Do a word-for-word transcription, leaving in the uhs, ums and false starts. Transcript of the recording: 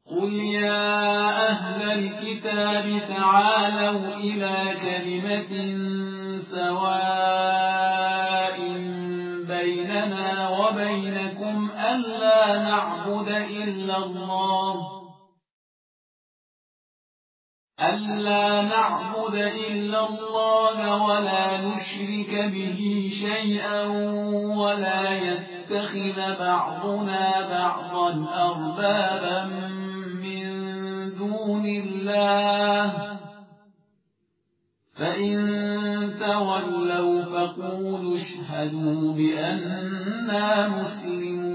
قل يا أهل الكتاب تعالوا إلى كلمة سواء بيننا وبينكم ألا نعبد إلا الله ألا نعبد إلا الله ولا نشرك به شيئا ولا يتخذ بعضنا بعضا أربابا من دون الله فإن تولوا فقولوا اشهدوا بأننا مسلمون